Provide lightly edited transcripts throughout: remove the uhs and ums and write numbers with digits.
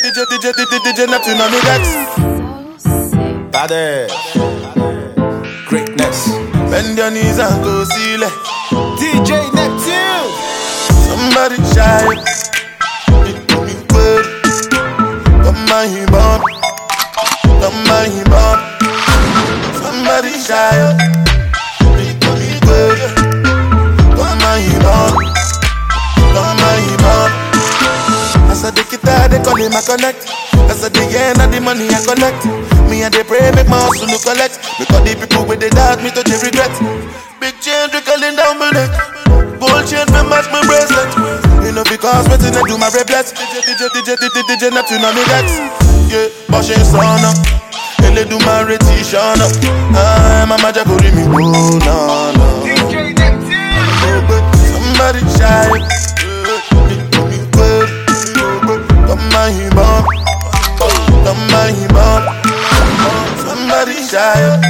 DJ Neptune on the decks. Bad greatness. Bend your knees and go see it. DJ Neptune. Somebody shy. Come on, him up. Come on, him up. Somebody shy. Come on, him up. Come on, him up. As I take it out, they call him a connect. As I dig in and the money I collect. Me and they pray, make my hustle look collect. Because the people with they doubt me to they regret. Big chain trickling down my neck. Gold chain to match my bracelet. You know because waiting to do my reblets. DJ Neptune on the decks. Yeah, pushing son up. Ele do my retention up. Mama Jaburi me, oh no no. DJ Neptune. Somebody shy. Come on, him up. Come on, him up. Somebody shy.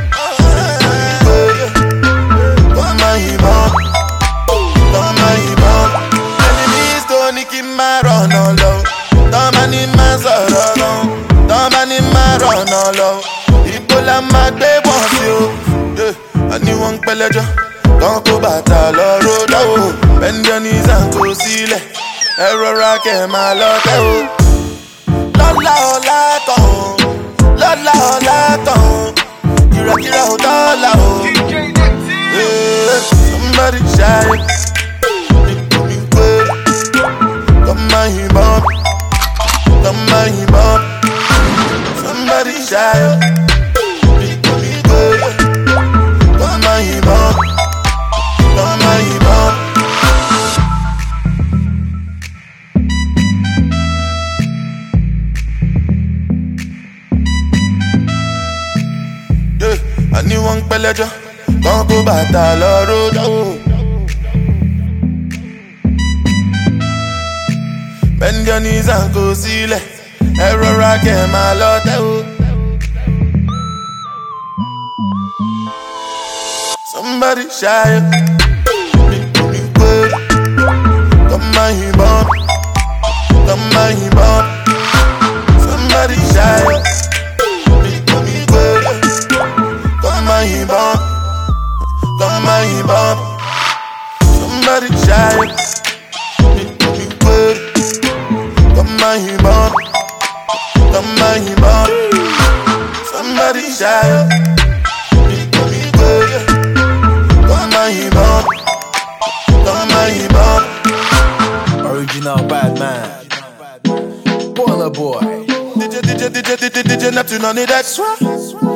Come on, him up. Come on, him up. Enemies don't nick him my run all low. Come on in my sorrow long. Come on in my run all low. People are mad, they want you. Yeah, anyone peleja. Don't go battle or road out. Bend your knees and go see it. Error ke ma lo te o. Lola ola kan. Lola ola kan. Kira kira o dola o. DJ Neptune. Somebody shy. Come on, him up. Come on, him up. Somebody shy. Come on, him up. Come on, him up. Anyone peleja, don't go battle or road out. Bend your knees and go see it. Error ke ma lo te o. Somebody shy. Come on, him up. Come on, him up. Somebody shy. Come on, him up. Come on, him up. Somebody shy. Come on, him up. Come on, him up. Somebody shy. Come on, him up. Come on, him up. Original bad man. Baller boy. DJ Neptune on the decks.